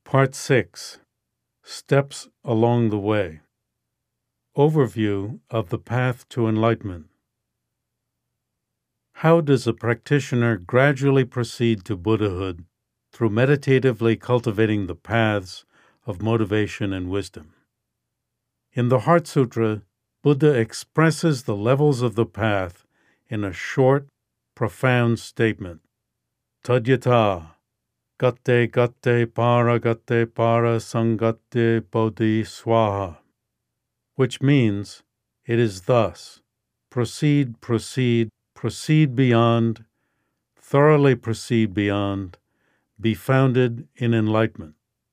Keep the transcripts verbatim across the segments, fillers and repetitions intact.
Part six. Steps along the way. Overview of the path to enlightenment. How does a practitioner gradually proceed to Buddhahood through meditatively cultivating the paths of motivation and wisdom? In the Heart Sutra, Buddha expresses the levels of the path in a short, profound statement. Tadyata, gatte gatte para gatte para sangatte bodhi swaha, which means, it is thus, proceed, proceed, proceed beyond, thoroughly proceed beyond, be founded in enlightenment.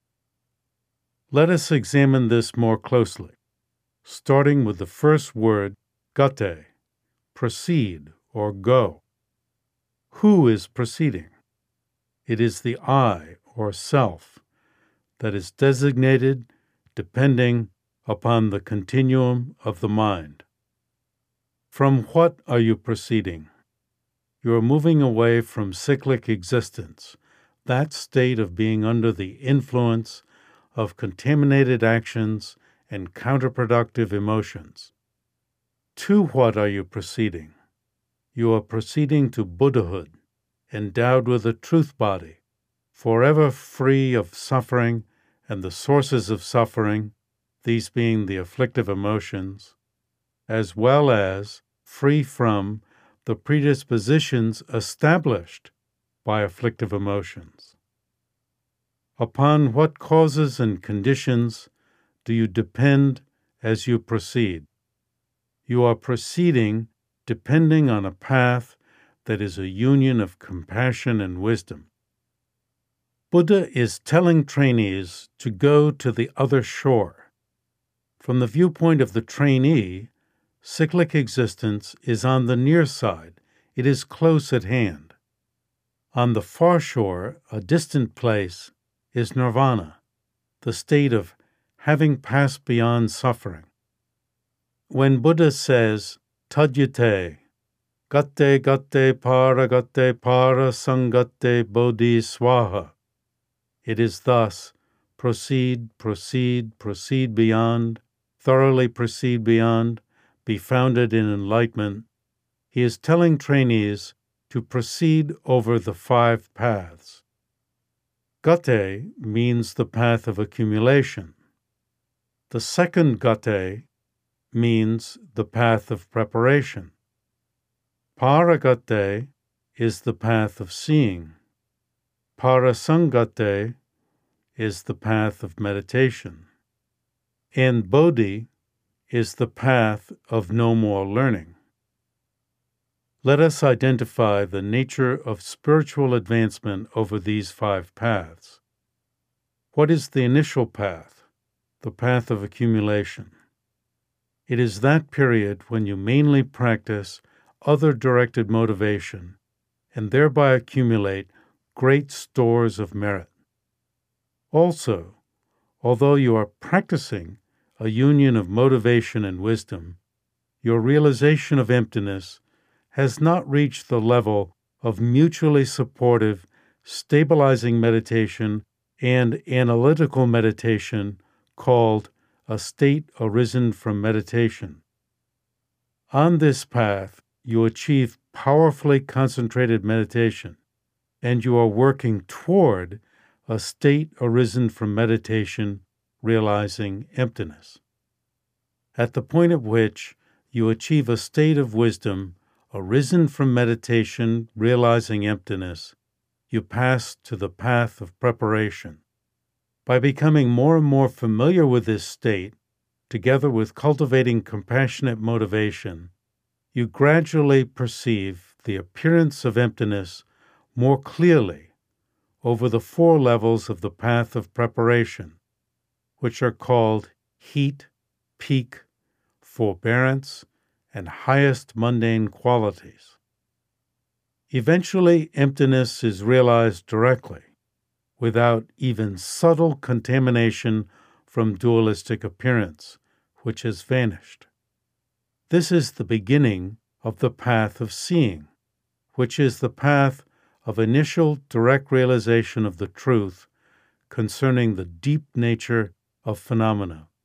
Let us examine this more closely, starting with the first word, gatte, proceed or go. Who is proceeding? It is the I, or self, that is designated depending upon the continuum of the mind. From what are you proceeding? You are moving away from cyclic existence, that state of being under the influence of contaminated actions and counterproductive emotions. To what are you proceeding? You are proceeding to Buddhahood, endowed with a truth body, forever free of suffering and the sources of suffering, these being the afflictive emotions, as well as free from the predispositions established by afflictive emotions. Upon what causes and conditions do you depend as you proceed? You are proceeding depending on a path that is a union of compassion and wisdom. Buddha is telling trainees to go to the other shore. From the viewpoint of the trainee, cyclic existence is on the near side. It is close at hand. On the far shore, a distant place, is nirvana, the state of having passed beyond suffering. When Buddha says, tadyate, gatte gatte para gatte para sangatte bodhi swaha, it is thus, proceed, proceed, proceed beyond, thoroughly proceed beyond, be founded in enlightenment. He is telling trainees to proceed over the five paths. Gatte means the path of accumulation. The second gatte means the path of preparation. Paragatte is the path of seeing. Parasangatte is the path of meditation. And Bodhi is the path of no more learning. Let us identify the nature of spiritual advancement over these five paths. What is the initial path, the path of accumulation? It is that period when you mainly practice other-directed motivation and thereby accumulate great stores of merit. Also, although you are practicing a union of motivation and wisdom, your realization of emptiness has not reached the level of mutually supportive, stabilizing meditation and analytical meditation called a state arisen from meditation. On this path, you achieve powerfully concentrated meditation, and you are working toward a state arisen from meditation, realizing emptiness. At the point at which you achieve a state of wisdom arisen from meditation, realizing emptiness, you pass to the path of preparation. By becoming more and more familiar with this state, together with cultivating compassionate motivation, you gradually perceive the appearance of emptiness more clearly over the four levels of the path of preparation, which are called heat, peak, forbearance, and highest mundane qualities. Eventually, emptiness is realized directly, without even subtle contamination from dualistic appearance, which has vanished. This is the beginning of the path of seeing, which is the path of initial direct realization of the truth concerning the deep nature of phenomena.